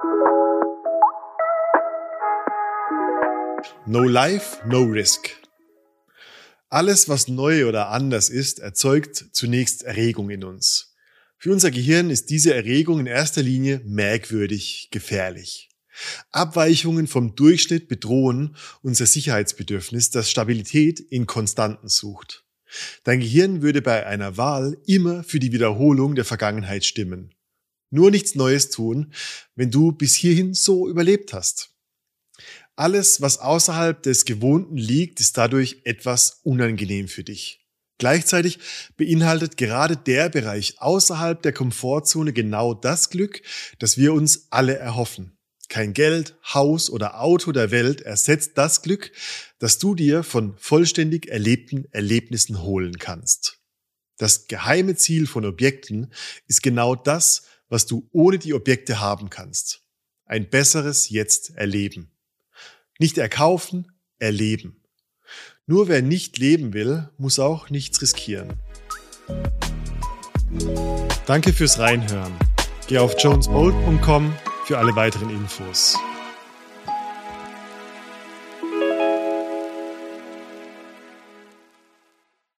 No life, no risk. Alles, was neu oder anders ist, erzeugt zunächst Erregung in uns. Für unser Gehirn ist diese Erregung in erster Linie merkwürdig, gefährlich. Abweichungen vom Durchschnitt bedrohen unser Sicherheitsbedürfnis, das Stabilität in Konstanten sucht. Dein Gehirn würde bei einer Wahl immer für die Wiederholung der Vergangenheit stimmen. Nur nichts Neues tun, wenn du bis hierhin so überlebt hast. Alles, was außerhalb des Gewohnten liegt, ist dadurch etwas unangenehm für dich. Gleichzeitig beinhaltet gerade der Bereich außerhalb der Komfortzone genau das Glück, das wir uns alle erhoffen. Kein Geld, Haus oder Auto der Welt ersetzt das Glück, das du dir von vollständig erlebten Erlebnissen holen kannst. Das geheime Ziel von Objekten ist genau das, was du ohne die Objekte haben kannst. Ein besseres Jetzt erleben. Nicht erkaufen, erleben. Nur wer nicht leben will, muss auch nichts riskieren. Danke fürs Reinhören. Geh auf jonesbold.com für alle weiteren Infos.